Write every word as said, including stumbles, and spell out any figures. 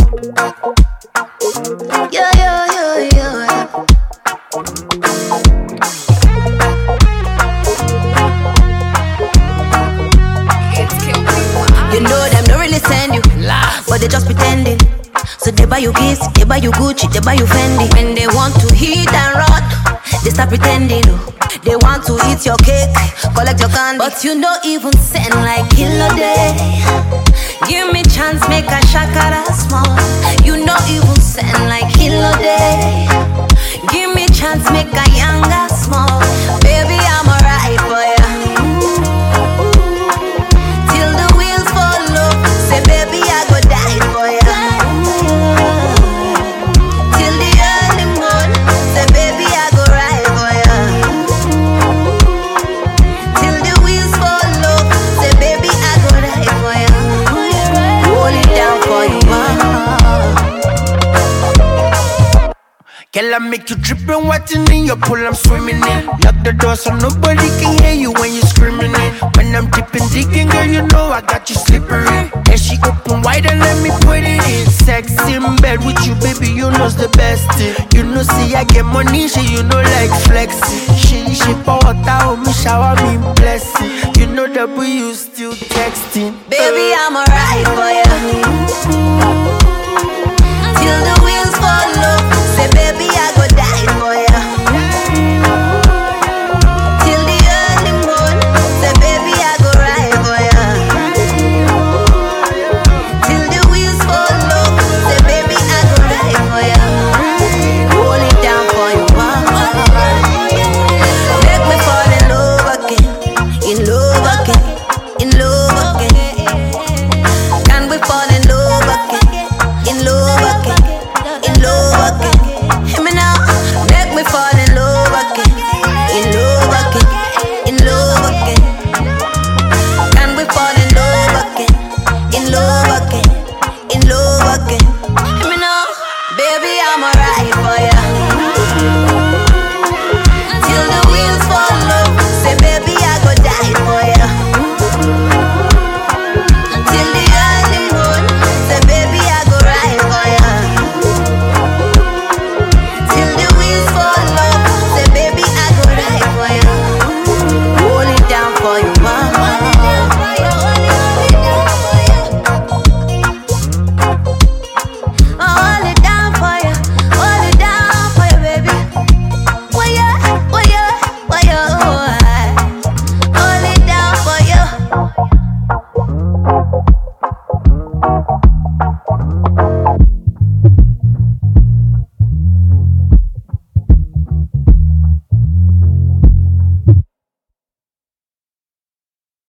Yeah, yeah, yeah, yeah. You know them don't really send you, but they just pretending. So they buy you gifts, they buy you Gucci, they buy you Fendi. When they want to hit and run, they start pretending. Oh. They want to eat your cake, collect your candy, but you don't even send like kilo day. Give me chance, make a shakara small. You don't even send like kilo day. Give me chance, make a younger small. Baby, I'm alright for ya. Till the wheels fall off, say baby, I go die for ya. Till the early morning, say baby, I go ride for ya. Till the wheels fall off, say baby, I go die for ya. Hold it down for you, mama. Girl, I make you drip and watching in your pool, I'm swimming in. Lock the door so nobody can hear you when you're screaming in. When I'm dipping, digging, girl, you know I got you slippery. And she open wide and let me put it in. Sex in bed with you, baby, you know's the best thing. You know, see, I get money, so you know, like flexing. She, she pour water on me, shower me blessing. You know that we you still texting. Baby, I'm alright for ya.